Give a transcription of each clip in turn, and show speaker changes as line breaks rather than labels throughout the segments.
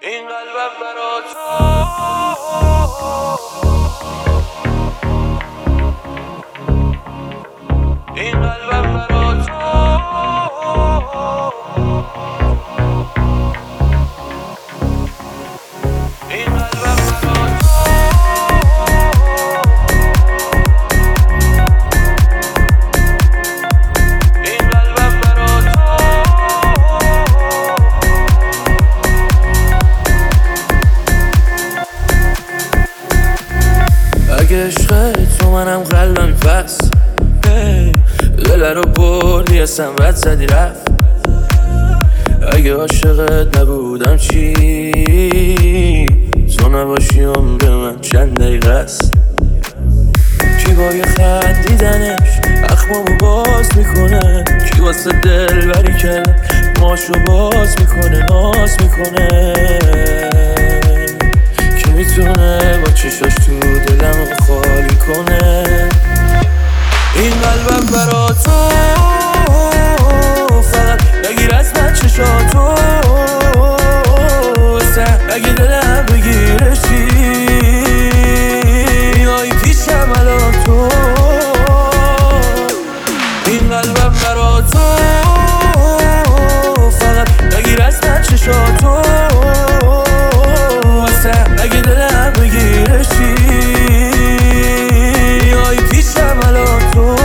این قلبم برا تو، این قلبم برا تو، این قلبم برا تو، این قلبم برا تو. اگه عشق تو منم قلبم پس دل رو بردی اصلا بد زدی رفت. اگه عاشقت نبودم چی؟ تو نباشی عمر من چند دقیقه است. کی با یه خندیدنش اخمامو باز میکنه، کی واسه دل بری کرد ماشو باز میکنه، ناز میکنه. کی میتونه با چشاش تو دلمو خالی کنه؟ این قلبم برا تو، فقط نگیر از من چشاتو. اگه دلم بگیره چی؟ میای پیشم الان تو. این قلبم برا تو، فقط نگیر از من چشاتو. اگه دلم بگیره چی؟ میای پیشم الان تو.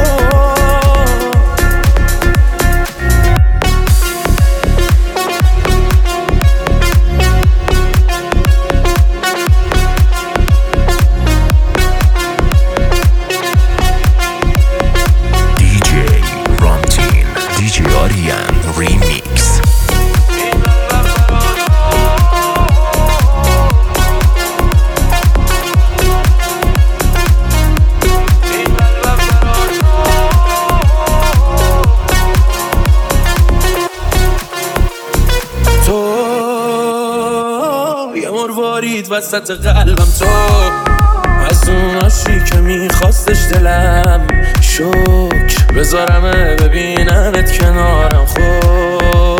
وسط قلبم تو، از اون عاشقی که میخواستش دلم، شکر بذارمه ببیننت کنارم. خب